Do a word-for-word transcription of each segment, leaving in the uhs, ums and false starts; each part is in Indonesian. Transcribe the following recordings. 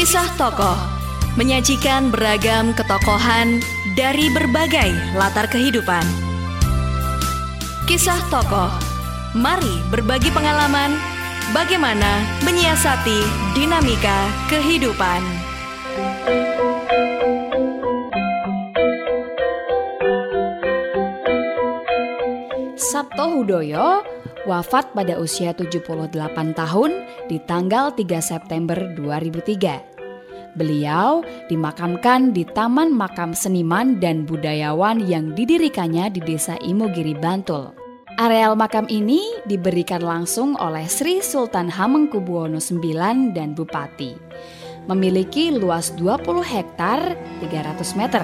Kisah Tokoh menyajikan beragam ketokohan dari berbagai latar kehidupan. Kisah Tokoh, mari berbagi pengalaman bagaimana menyiasati dinamika kehidupan. Sabto Hudoyo wafat pada usia tujuh puluh delapan tahun di tanggal tiga September dua ribu tiga. Beliau dimakamkan di Taman Makam Seniman dan Budayawan yang didirikannya di Desa Imogiri, Bantul. Areal makam ini diberikan langsung oleh Sri Sultan Hamengkubuwono sembilan dan Bupati. Memiliki luas dua puluh hektar tiga ratus meter.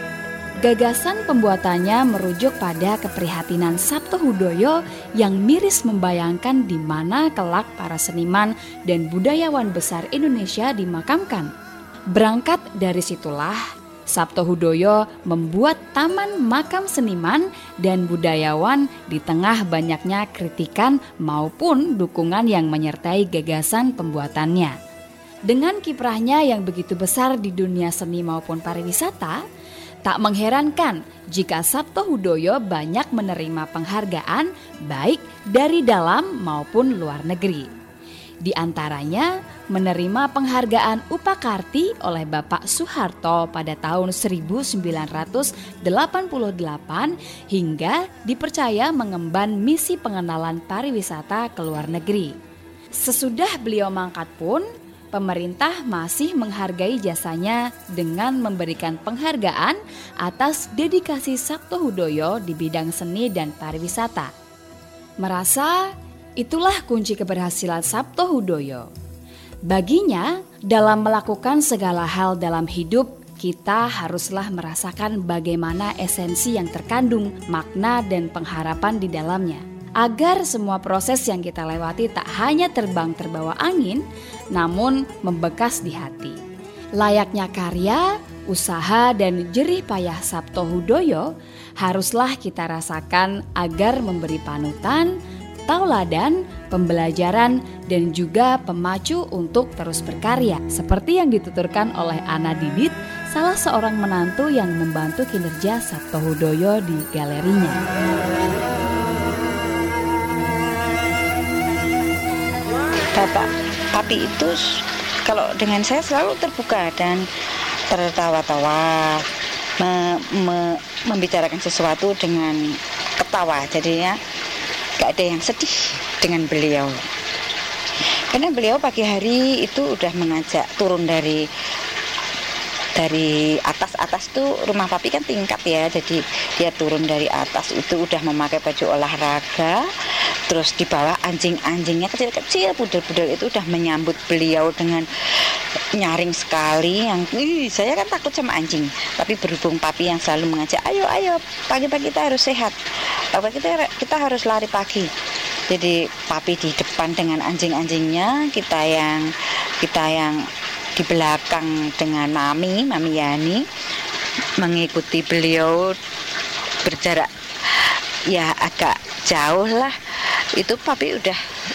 Gagasan pembuatannya merujuk pada keprihatinan Sabto Hudoyo yang miris membayangkan di mana kelak para seniman dan budayawan besar Indonesia dimakamkan. Berangkat dari situlah, Sabto Hudoyo membuat Taman Makam Seniman dan Budayawan di tengah banyaknya kritikan maupun dukungan yang menyertai gagasan pembuatannya. Dengan kiprahnya yang begitu besar di dunia seni maupun pariwisata, tak mengherankan jika Sabto Hudoyo banyak menerima penghargaan baik dari dalam maupun luar negeri. Di antaranya menerima penghargaan Upakarti oleh Bapak Soeharto pada tahun seribu sembilan ratus delapan puluh delapan hingga dipercaya mengemban misi pengenalan pariwisata ke luar negeri. Sesudah beliau mangkat pun, pemerintah masih menghargai jasanya dengan memberikan penghargaan atas dedikasi Sabto Hudoyo di bidang seni dan pariwisata. Merasa itulah kunci keberhasilan Sabto Hudoyo. Baginya, dalam melakukan segala hal dalam hidup, kita haruslah merasakan bagaimana esensi yang terkandung, makna dan pengharapan di dalamnya. Agar semua proses yang kita lewati tak hanya terbang terbawa angin, namun membekas di hati. Layaknya karya, usaha dan jerih payah Sabto Hudoyo haruslah kita rasakan agar memberi panutan, tauladan, pembelajaran, dan juga pemacu untuk terus berkarya. Seperti yang dituturkan oleh Ana Didit, salah seorang menantu yang membantu kinerja Sabto Hudoyo di galerinya. Bapak Papi itu kalau dengan saya selalu terbuka dan tertawa-tawa, me, me, membicarakan sesuatu dengan ketawa, jadinya gak ada yang sedih dengan beliau. Karena beliau pagi hari itu udah mengajak turun dari dari atas-atas tuh, rumah Papi kan tingkat ya, jadi dia turun dari atas itu udah memakai baju olahraga. Terus di bawah anjing-anjingnya kecil-kecil, pudel-pudel itu udah menyambut beliau dengan nyaring sekali. Yang ih, saya kan takut sama anjing, tapi berhubung Papi yang selalu mengajak, ayo ayo pagi-pagi kita harus sehat, pagi kita kita harus lari pagi. Jadi Papi di depan dengan anjing-anjingnya, kita yang kita yang di belakang dengan Mami, Mami Yani, mengikuti beliau berjarak ya agak jauh lah. Itu Papi udah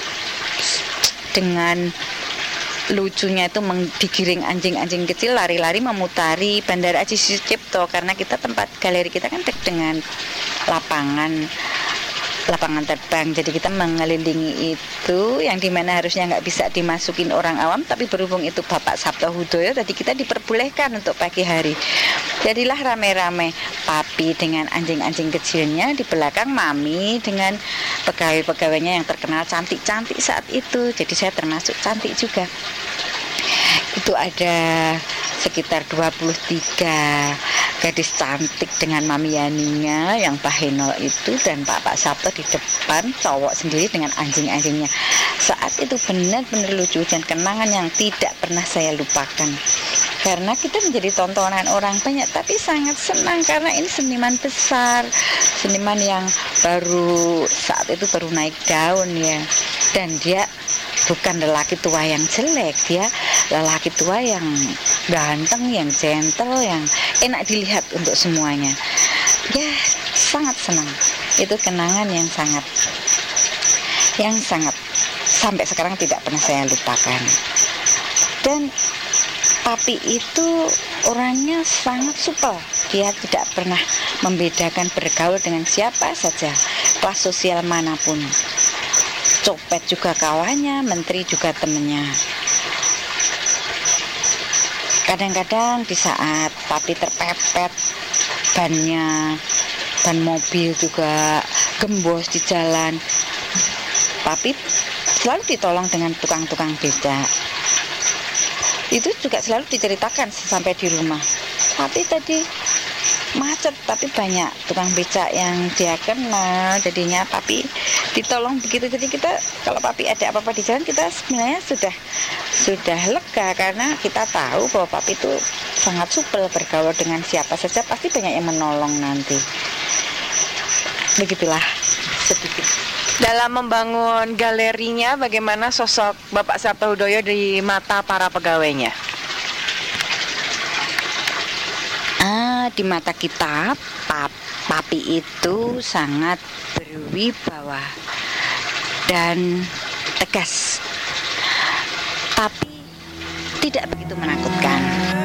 dengan lucunya itu digiring anjing-anjing kecil lari-lari memutari Bandara Adi Sucipto, karena kita tempat galeri kita kan dekat dengan lapangan lapangan terbang, jadi kita mengelilingi itu yang dimana harusnya nggak bisa dimasukin orang awam, tapi berhubung itu Bapak Sabto Hudoyo, tadi kita diperbolehkan untuk pagi hari. Jadilah rame-rame Papi dengan anjing-anjing kecilnya, di belakang Mami dengan pegawai-pegawainya yang terkenal cantik-cantik saat itu. Jadi saya termasuk cantik juga. Itu ada sekitar dua puluh tiga gadis cantik dengan Mami Yaninya yang Pak Henol itu, dan Pak Pak Sabto di depan cowok sendiri dengan anjing-anjingnya. Saat itu benar-benar lucu dan kenangan yang tidak pernah saya lupakan. Karena kita menjadi tontonan orang banyak, tapi sangat senang karena ini seniman besar, seniman yang baru saat itu baru naik daun ya. Dan dia bukan lelaki tua yang jelek, dia lelaki tua yang ganteng, yang gentle, yang enak dilihat untuk semuanya. Ya, sangat senang. Itu kenangan yang sangat yang sangat sampai sekarang tidak pernah saya lupakan. Dan Papi itu orangnya sangat supel. Dia tidak pernah membedakan bergaul dengan siapa saja, kelas sosial manapun. Copet juga kawannya, menteri juga temennya. Kadang-kadang di saat papi terpepet bannya, ban mobil juga gembos di jalan, papi selalu ditolong dengan tukang-tukang becak. Itu juga selalu diceritakan sampai di rumah. Papi tadi macet, tapi banyak tukang becak yang dia kenal, jadinya papi ditolong begitu. Jadi kita kalau papi ada apa-apa di jalan, kita sebenarnya sudah sudah lega karena kita tahu bahwa papi itu sangat supel, bergaul dengan siapa saja pasti banyak yang menolong nanti. Begitulah sedikit. Dalam membangun galerinya, bagaimana sosok Bapak Sabto Hudoyo di mata para pegawainya? Ah, di mata kita, pap, papi itu sangat berwibawa dan tegas, tapi tidak begitu menakutkan.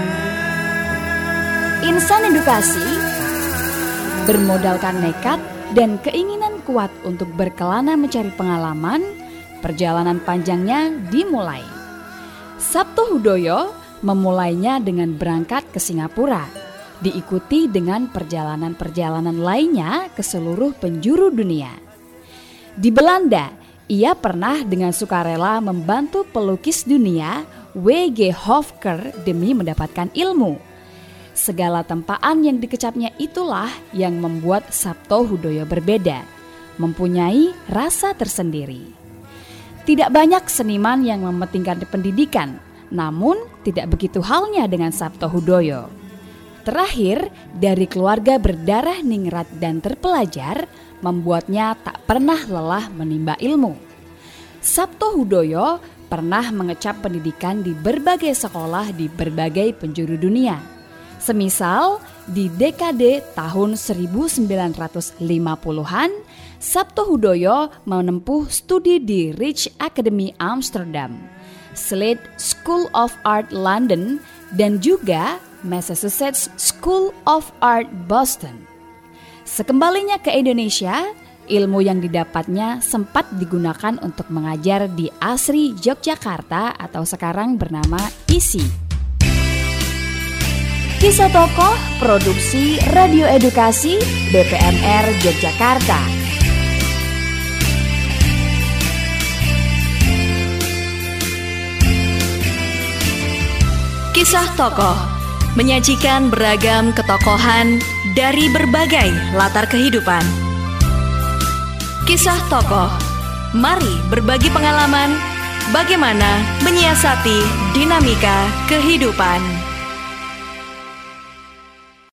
Insan edukasi bermodalkan nekat dan keinginan kuat untuk berkelana mencari pengalaman, perjalanan panjangnya dimulai. Sabto Hudoyo memulainya dengan berangkat ke Singapura, diikuti dengan perjalanan-perjalanan lainnya ke seluruh penjuru dunia. Di Belanda, ia pernah dengan sukarela membantu pelukis dunia W G Hofker demi mendapatkan ilmu. Segala tempaan yang dikecapnya itulah yang membuat Sabto Hudoyo berbeda, mempunyai rasa tersendiri. Tidak banyak seniman yang mementingkan pendidikan, namun tidak begitu halnya dengan Sabto Hudoyo. Terakhir, dari keluarga berdarah ningrat dan terpelajar, membuatnya tak pernah lelah menimba ilmu. Sabto Hudoyo pernah mengecap pendidikan di berbagai sekolah di berbagai penjuru dunia. Semisal di dekade tahun seribu sembilan ratus lima puluhan, Sabto Hudoyo menempuh studi di Rijks Academy Amsterdam, Slade School of Art London, dan juga Massachusetts School of Art Boston. Sekembalinya ke Indonesia, ilmu yang didapatnya sempat digunakan untuk mengajar di Asri Yogyakarta atau sekarang bernama I S I. Kisah Tokoh, produksi Radio Edukasi B P M R Yogyakarta. Kisah Tokoh menyajikan beragam ketokohan dari berbagai latar kehidupan. Kisah Tokoh, mari berbagi pengalaman bagaimana menyiasati dinamika kehidupan.